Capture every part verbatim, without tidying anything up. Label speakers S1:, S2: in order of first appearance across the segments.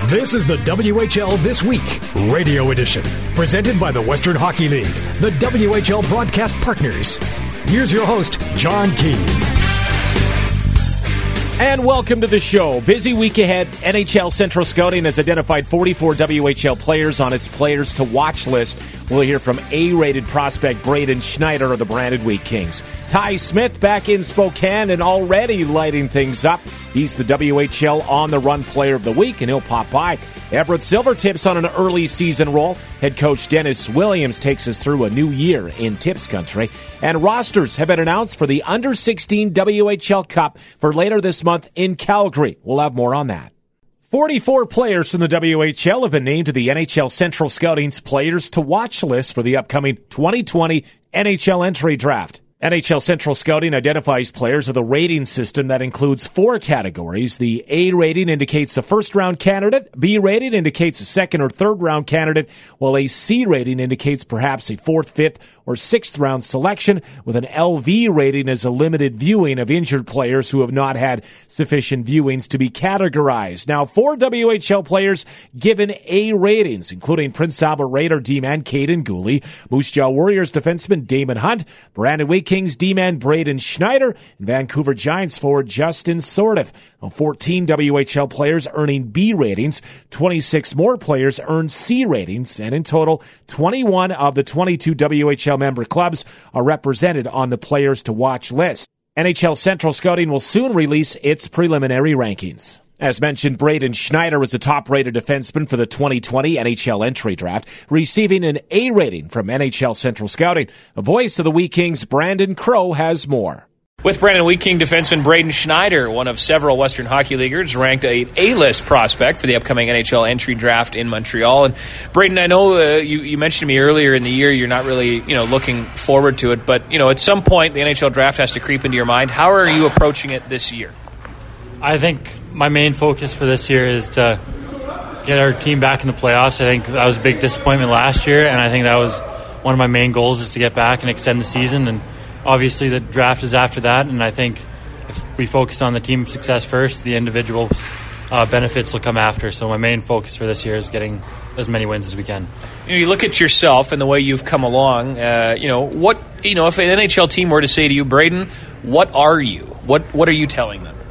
S1: This is the W H L This Week Radio Edition, presented by the Western Hockey League, the W H L broadcast partners. Here's your host, John Keane.
S2: And welcome to the show. Busy week ahead. N H L Central Scouting has identified forty-four W H L players on its players to watch list. We'll hear from A-rated prospect Braden Schneider of the Brandon Wheat Kings. Ty Smith back in Spokane and already lighting things up. He's the W H L On the Run Player of the Week, and he'll pop by. Everett Silvertips on an early season roll. Head coach Dennis Williams takes us through a new year in Tips country. And rosters have been announced for the under sixteen W H L Cup for later this month in Calgary. We'll have more on that. forty-four players from the W H L have been named to the N H L Central Scouting's Players to Watch list for the upcoming twenty twenty N H L Entry Draft. N H L Central Scouting identifies players with a rating system that includes four categories. The A rating indicates a first-round candidate, B rating indicates a second or third-round candidate, while a C rating indicates perhaps a fourth, fifth, or sixth-round selection, with an L V rating as a limited viewing of injured players who have not had sufficient viewings to be categorized. Now, four W H L players given A ratings, including Prince Albert Raider D-man Caden Gooley, Moose Jaw Warriors defenseman Damon Hunt, Brandon Wheat Kings D-man Braden Schneider, and Vancouver Giants forward Justin Sordiff. Now, fourteen W H L players earning B ratings, twenty-six more players earned C ratings, and in total, twenty-one of the twenty-two W H L member clubs are represented on the Players to Watch list. N H L Central Scouting will soon release its preliminary rankings. As mentioned, Braden Schneider was the top-rated defenseman for the twenty twenty N H L Entry Draft, receiving an A rating from N H L Central Scouting. The voice of the Wheat Kings, Brandon Crow, has more.
S3: With Brandon Wheat King defenseman Braden Schneider, one of several Western Hockey Leaguers, ranked a A-list prospect for the upcoming N H L Entry Draft in Montreal. And Braden, I know uh, you, you mentioned to me earlier in the year you're not really, you know, looking forward to it, but you know, at some point the N H L Draft has to creep into your mind. How are you approaching it this year?
S4: I think my main focus for this year is to get our team back in the playoffs. I think that was a big disappointment last year, and I think that was one of my main goals is to get back and extend the season. And obviously the draft is after that, and I think if we focus on the team success first, the individual uh, benefits will come after. So my main focus for this year is getting as many wins as we can.
S3: You know, you look at yourself and the way you've come along. Uh, you know what? You know, if an N H L team were to say to you, Braden, what are you? What What are you telling them?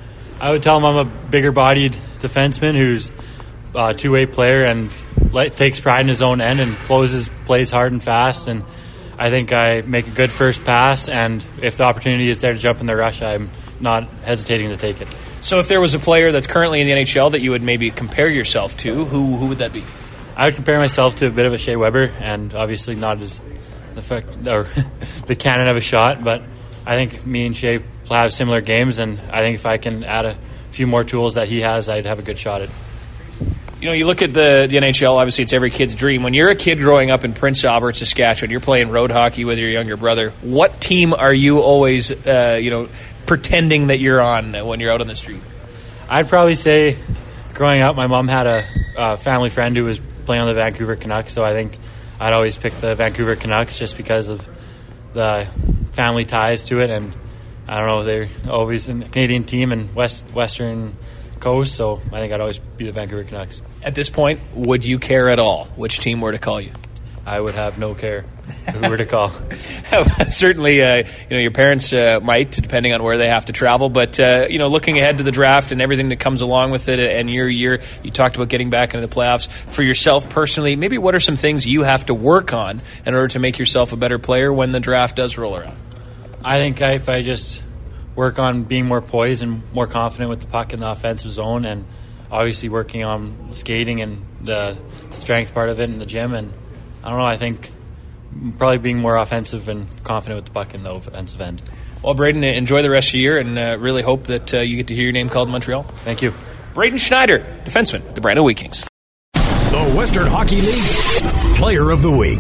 S4: I would tell him I'm a bigger-bodied defenseman who's a two-way player and takes pride in his own end and closes, plays hard and fast. And I think I make a good first pass, and if the opportunity is there to jump in the rush, I'm not hesitating to take it.
S3: So if there was a player that's currently in the N H L that you would maybe compare yourself to, who who would that be?
S4: I would compare myself to a bit of a Shea Weber, and obviously not as the, or the cannon of a shot, but I think me and Shea have similar games, and I think if I can add a few more tools that he has, I'd have a good shot at.
S3: You know, you look at the, the N H L, obviously it's every kid's dream. When you're a kid growing up in Prince Albert, Saskatchewan, you're playing road hockey with your younger brother, what team are you always, uh, you know, pretending that you're on when you're out on the street?
S4: I'd probably say growing up, my mom had a, a family friend who was playing on the Vancouver Canucks, so I think I'd always pick the Vancouver Canucks just because of the family ties to it, and I don't know, they're always in the Canadian team and West Western Coast, so I think I'd always be the Vancouver Canucks.
S3: At this point, would you care at all which team were to call you?
S4: I would have no care who were to call.
S3: Certainly, uh, you know, your parents uh, might, depending on where they have to travel. But uh, you know, looking ahead to the draft and everything that comes along with it, and your year, you talked about getting back into the playoffs. For yourself personally, maybe what are some things you have to work on in order to make yourself a better player when the draft does roll around?
S4: I think I, if I just work on being more poised and more confident with the puck in the offensive zone, and obviously working on skating and the strength part of it in the gym, and I don't know, I think probably being more offensive and confident with the puck in the offensive end.
S3: Well, Braden, enjoy the rest of the year, and uh, really hope that uh, you get to hear your name called in Montreal.
S4: Thank you.
S3: Braden Schneider, defenseman, the Brandon Wheat Kings.
S1: The Western Hockey League Player of the Week.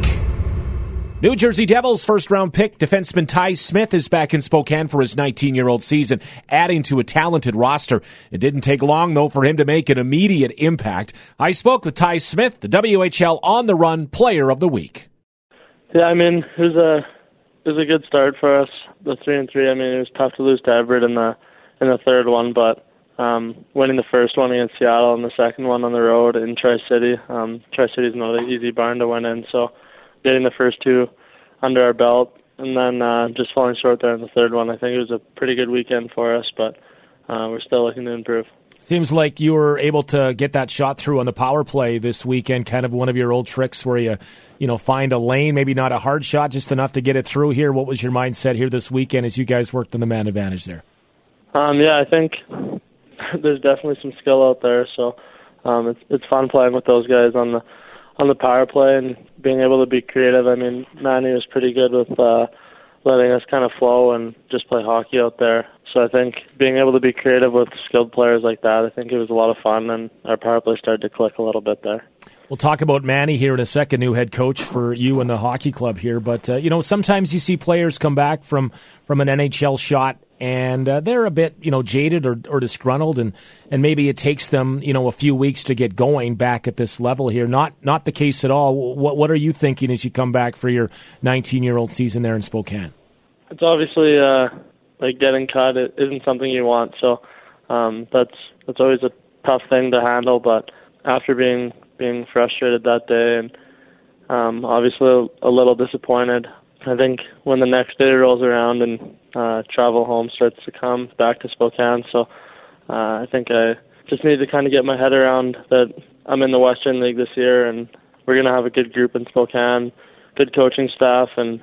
S2: New Jersey Devils first-round pick defenseman Ty Smith is back in Spokane for his nineteen-year-old season, adding to a talented roster. It didn't take long, though, for him to make an immediate impact. I spoke with Ty Smith, the W H L On the Run Player of the Week.
S5: Yeah, I mean, it was a it was a good start for us, the three and three. I mean, it was tough to lose to Everett in the in the third one, but um, winning the first one against Seattle and the second one on the road in Tri-City. Um, Tri-City is not an easy barn to win in, so getting the first two under our belt and then uh, just falling short there in the third one. I think it was a pretty good weekend for us, but uh, we're still looking to improve.
S2: Seems like you were able to get that shot through on the power play this weekend, kind of one of your old tricks where you, you know, find a lane, maybe not a hard shot, just enough to get it through here. What was your mindset here this weekend as you guys worked on the man advantage there?
S5: Um, yeah, I think there's definitely some skill out there, so um, it's it's fun playing with those guys on the on the power play and being able to be creative. I mean, Manny was pretty good with uh, letting us kind of flow and just play hockey out there. So I think being able to be creative with skilled players like that, I think it was a lot of fun, and our power play started to click a little bit there.
S2: We'll talk about Manny here in a second, new head coach for you and the hockey club here. But, uh, you know, sometimes you see players come back from, from an N H L shot and uh, they're a bit, you know, jaded or, or disgruntled, and, and maybe it takes them, you know, a few weeks to get going back at this level here. Not not the case at all. What what are you thinking as you come back for your nineteen-year-old season there in Spokane?
S5: It's obviously uh, like getting cut. It isn't something you want, so um, that's that's always a tough thing to handle. But after being being frustrated that day and um, obviously a, a little disappointed, I think when the next day rolls around and uh, travel home starts to come back to Spokane, so uh, I think I just need to kind of get my head around that I'm in the Western League this year, and we're going to have a good group in Spokane, good coaching staff, and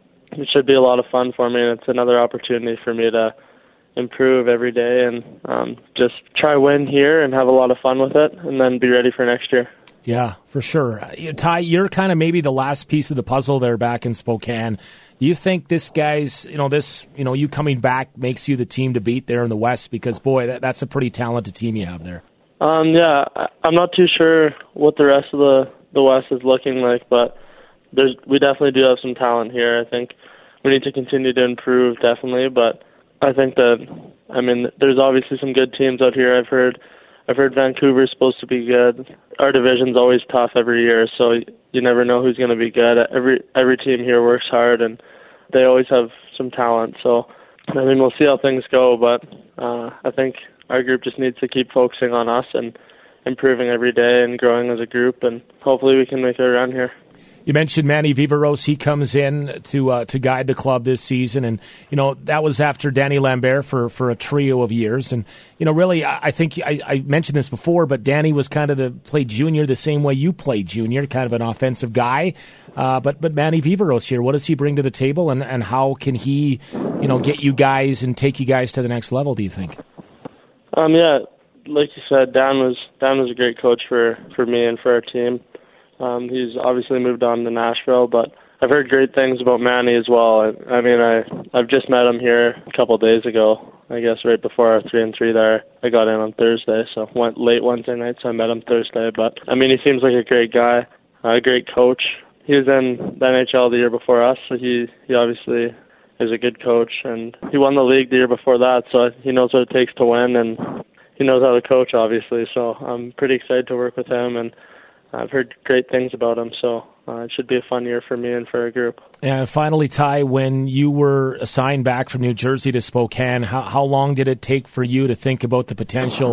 S5: it should be a lot of fun for me, and it's another opportunity for me to improve every day and um, just try win here and have a lot of fun with it, and then be ready for next year.
S2: Yeah, for sure. Uh, Ty, you're kind of maybe the last piece of the puzzle there back in Spokane. Do you think this guy's, you know, this, you know, you coming back makes you the team to beat there in the West? Because, boy, that, that's a pretty talented team you have there.
S5: Um, yeah, I'm not too sure what the rest of the, the West is looking like, but there's we definitely do have some talent here. I think we need to continue to improve, definitely, but I think that, I mean, there's obviously some good teams out here. I've heard I've heard Vancouver's supposed to be good. Our division's always tough every year, so you never know who's going to be good. Every every team here works hard, and they always have some talent. So, I mean, we'll see how things go, but uh, I think our group just needs to keep focusing on us and improving every day and growing as a group, and hopefully we can make it around here.
S2: You mentioned Manny Viveros. He comes in to uh, to guide the club this season, and you know that was after Danny Lambert for, for a trio of years. And you know, really, I, I think I, I mentioned this before, but Danny was kind of the played junior the same way you played junior, kind of an offensive guy. Uh, but but Manny Viveros here, what does he bring to the table, and, and how can he, you know, get you guys and take you guys to the next level? Do you think?
S5: Um, yeah, like you said, Dan was Dan was a great coach for, for me and for our team. Um, he's obviously moved on to Nashville, but I've heard great things about Manny as well. I, I mean, I, I've just met him here a couple of days ago, I guess right before our three and three there. I got in on Thursday, so went late Wednesday night, so I met him Thursday. But, I mean, he seems like a great guy, a great coach. He was in the N H L the year before us, so he, he obviously is a good coach. And he won the league the year before that, so he knows what it takes to win, and he knows how to coach, obviously. So I'm pretty excited to work with him, and I've heard great things about him, so uh, it should be a fun year for me and for our group.
S2: And finally, Ty, when you were assigned back from New Jersey to Spokane, how, how long did it take for you to think about the potential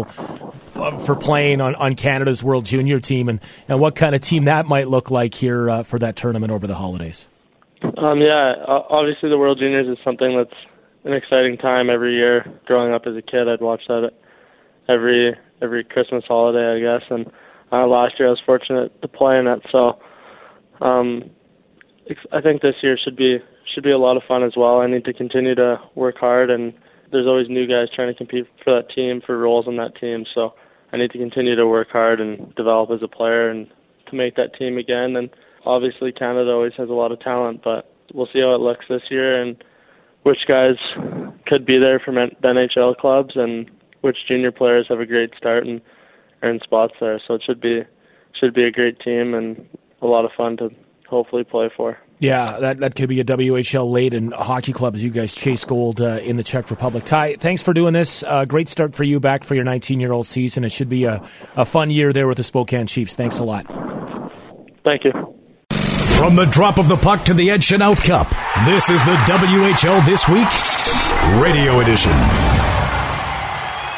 S2: for playing on, on Canada's World Junior team, and, and what kind of team that might look like here uh, for that tournament over the holidays?
S5: Um, yeah, obviously the World Juniors is something that's an exciting time every year. Growing up as a kid, I'd watch that every every Christmas holiday, I guess, and Uh, last year I was fortunate to play in it, so um, I think this year should be should be a lot of fun as well. I need to continue to work hard, and there's always new guys trying to compete for that team, for roles on that team, so I need to continue to work hard and develop as a player and to make that team again. And obviously Canada always has a lot of talent, but we'll see how it looks this year and which guys could be there from the N H L clubs and which junior players have a great start and earn spots there. So it should be should be a great team and a lot of fun to hopefully play for.
S2: Yeah, that, that could be a W H L Leyden hockey club as you guys chase gold uh, in the Czech Republic. Ty, thanks for doing this. Uh, great start for you back for your nineteen-year-old season. It should be a, a fun year there with the Spokane Chiefs. Thanks a lot.
S5: Thank you.
S1: From the drop of the puck to the Ed Chanouth Cup, this is the W H L This Week Radio Edition.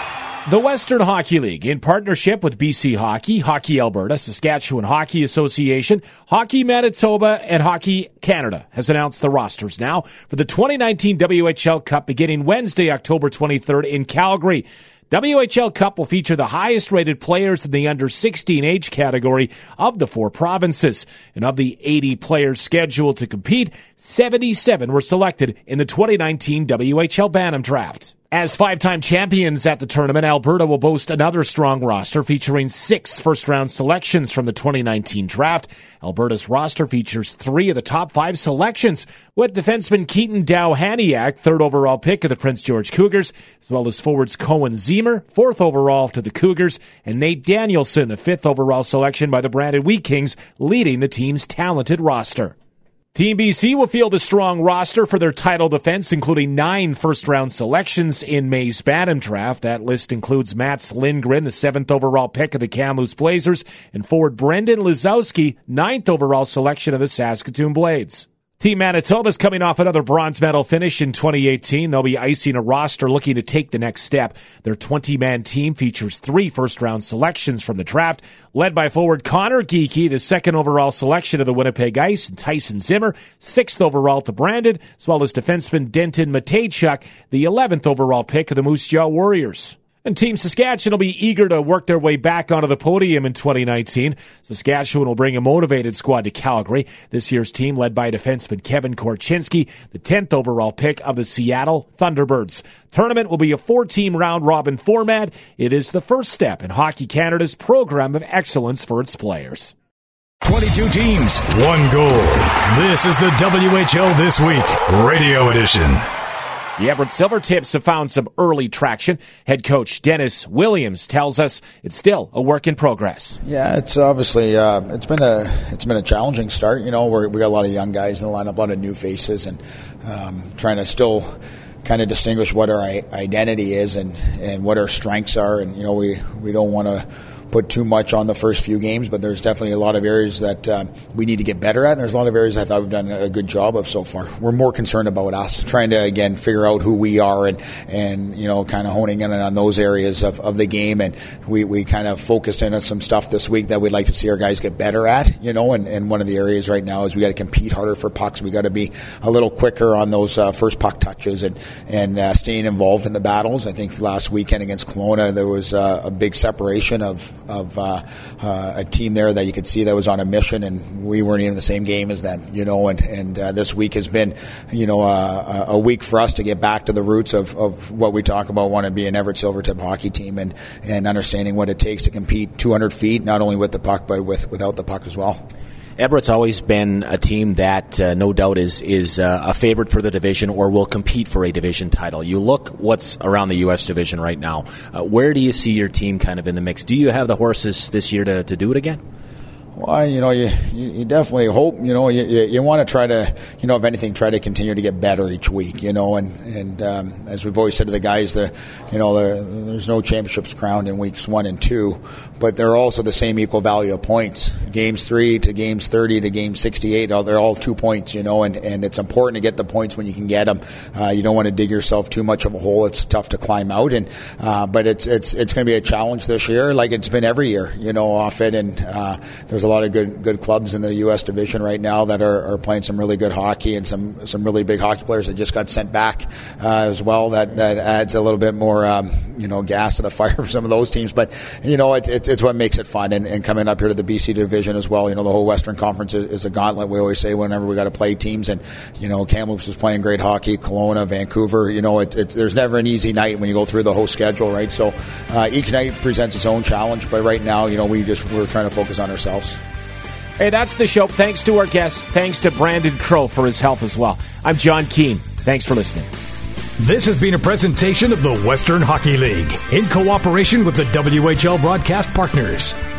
S2: The Western Hockey League, in partnership with B C Hockey, Hockey Alberta, Saskatchewan Hockey Association, Hockey Manitoba, and Hockey Canada, has announced the rosters now for the twenty nineteen W H L Cup beginning Wednesday, October twenty-third in Calgary. W H L Cup will feature the highest-rated players in the under sixteen age category of the four provinces. And of the eighty players scheduled to compete, seventy-seven were selected in the twenty nineteen W H L Bantam Draft. As five-time champions at the tournament, Alberta will boast another strong roster featuring six first-round selections from the twenty nineteen draft. Alberta's roster features three of the top five selections, with defenseman Keaton Dow-Haniak, third overall pick of the Prince George Cougars, as well as forwards Cohen Zemer, fourth overall to the Cougars, and Nate Danielson, the fifth overall selection by the Brandon Wheat Kings, leading the team's talented roster. Team B C will field a strong roster for their title defense, including nine first-round selections in May's Bantam Draft. That list includes Mats Lindgren, the seventh overall pick of the Kamloops Blazers, and forward Brendan Lisowski, ninth overall selection of the Saskatoon Blades. Team Manitoba is coming off another bronze medal finish in twenty eighteen. They'll be icing a roster looking to take the next step. Their twenty-man team features three first-round selections from the draft, led by forward Connor Geekie, the second overall selection of the Winnipeg Ice, and Tyson Zimmer, sixth overall to Brandon, as well as defenseman Denton Matejchuk, the eleventh overall pick of the Moose Jaw Warriors. And Team Saskatchewan will be eager to work their way back onto the podium in twenty nineteen. Saskatchewan will bring a motivated squad to Calgary. This year's team led by defenseman Kevin Korchinski, the tenth overall pick of the Seattle Thunderbirds. Tournament will be a four-team round-robin format. It is the first step in Hockey Canada's program of excellence for its players.
S1: twenty-two teams, one goal. This is the W H L This Week Radio Edition.
S2: The Everett Silvertips have found some early traction. Head coach Dennis Williams tells us it's still a work in progress.
S6: Yeah, it's obviously uh, it's been a it's been a challenging start. You know, we're, we got a lot of young guys in the lineup, a lot of new faces, and um, trying to still kind of distinguish what our identity is and, and what our strengths are. And you know, we we don't want to put too much on the first few games, but there's definitely a lot of areas that uh, we need to get better at, and there's a lot of areas I thought we've done a good job of so far. We're more concerned about us, trying to, again, figure out who we are and, and you know, kind of honing in on those areas of, of the game, and we, we kind of focused in on some stuff this week that we'd like to see our guys get better at, you know, and, and one of the areas right now is we got to compete harder for pucks. We got to be a little quicker on those uh, first puck touches and, and uh, staying involved in the battles. I think last weekend against Kelowna, there was uh, a big separation of, of uh, uh, a team there that you could see that was on a mission, and we weren't even in the same game as them, you know, and, and uh, this week has been, you know, uh, a week for us to get back to the roots of, of what we talk about, want to be an Everett Silvertip hockey team, and, and understanding what it takes to compete two hundred feet, not only with the puck, but with without the puck as well.
S7: Everett's always been a team that uh, no doubt is is uh, a favorite for the division or will compete for a division title. You look what's around the U S division right now. Uh, where do you see your team kind of in the mix? Do you have the horses this year to, to do it again?
S6: Well, you know, you, you definitely hope, you know, you, you, you want to try to, you know, if anything, try to continue to get better each week, you know, and, and um, as we've always said to the guys, the, you know, the, there's no championships crowned in weeks one and two, but they're also the same equal value of points. Games three to games thirty to games sixty-eight, they're all two points, you know, and, and it's important to get the points when you can get them. Uh, you don't want to dig yourself too much of a hole. It's tough to climb out, and uh, but it's it's it's going to be a challenge this year, like it's been every year, you know, off it, and uh, there's a lot of good good clubs in the U S division right now that are, are playing some really good hockey, and some some really big hockey players that just got sent back uh, as well. That that adds a little bit more um, you know gas to the fire for some of those teams. But you know it, it, it's what makes it fun. And, and coming up here to the B C division as well, you know the whole Western Conference is, is a gauntlet. We always say whenever we got to play teams, and you know Kamloops is playing great hockey, Kelowna, Vancouver. You know it, it, there's never an easy night when you go through the whole schedule, right? So uh, each night presents its own challenge. But right now, you know we just we're trying to focus on ourselves.
S2: Hey, that's the show. Thanks to our guests. Thanks to Brandon Crow for his help as well. I'm John Keane. Thanks for listening.
S1: This has been a presentation of the Western Hockey League in cooperation with the W H L broadcast partners.